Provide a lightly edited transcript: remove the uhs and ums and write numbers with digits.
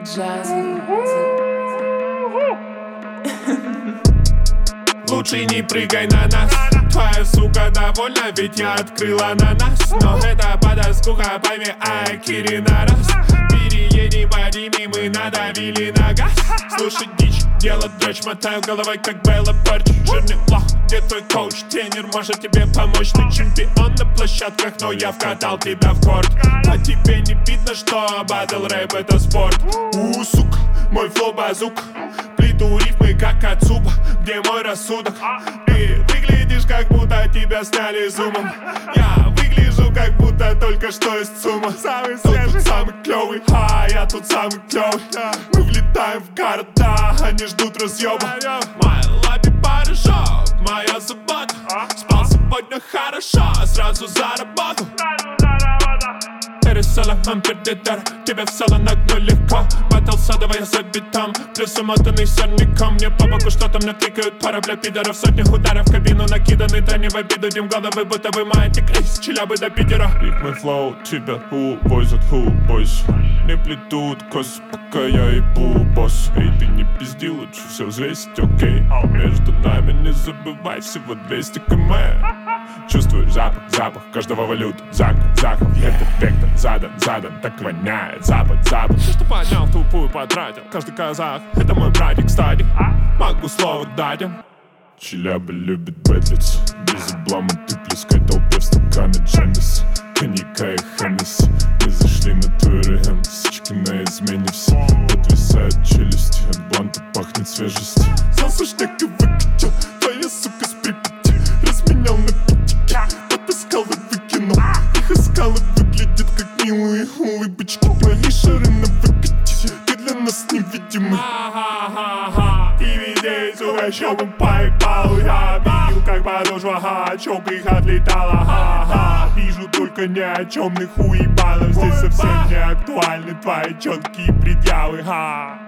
Джазы. Лучше не прыгай на нас. Твоя сука довольна, ведь я открыл ананас. Но это подоскуха, пойми, Акири на раз. Переедем по Риме, мы надавили на газ. Слушай дичь, делать дрочь, мотаю головой, как Белла Порч. Жирный лох, где твой коуч? Тренер может тебе помочь. Ты чемпион на площадках, но я вкатал тебя в корт. По тебе не видно, что батл рэп это спорт. Сука, мой флоу базук. Плиту рифмы, как от супа. Где мой рассудок? Ты выглядишь, как будто тебя сняли зумом. Я выгляжу, как будто только что из ЦУМа. Тут самый клёвый, я тут самый клёвый. Мы влетаем в города, они ждут разъёба. Моя лапи порошок, моя забота. Спал сегодня хорошо, сразу заработал. Соло, ампердедер, тебе в соло на дно легко. Батл садовая за битом, плюс умотанный сорняком. Мне по боку что-то мне кликают пара бля пидоров. Сотни ударов в кабину накиданы, да не в обиду. Дим головы, будто вы маятник из Челябы до Питера. Ритмы флоу тебя увозят бойс. Не плетут кос, пока я ебу босс. Эй, ты не пизди, лучше все взвесить, окей. Между нами не забывай, всего 200 км. Чувствую запах каждого валюта. Захов, это вектор, задан, так воняет. Запад. Все, что поднял, тупую потратил. Каждый казах, это мой братик, кстати. Могу слово дать им. Челяба любит бэтлиться. Без облома ты плескай толпе в стаканы Дженнис. Коньяка и Хеннесси. Мы зашли на твой район, сучки на измене все. Подвисает челюсть, от бланта пахнет свежестью. Залсу штеки выкатил, твоя сука с Припяти. Разменял на потаскал и выкинул. Их искал и выглядит как милые улыбочки. Твои шары на выкате, ты для нас невидимый. И везде с угощёвым поебал. Я видел, как подошва чёк их отлетала. Вижу только ни о чёмных уебанов. Здесь совсем не актуальны твои чёткие предъявы.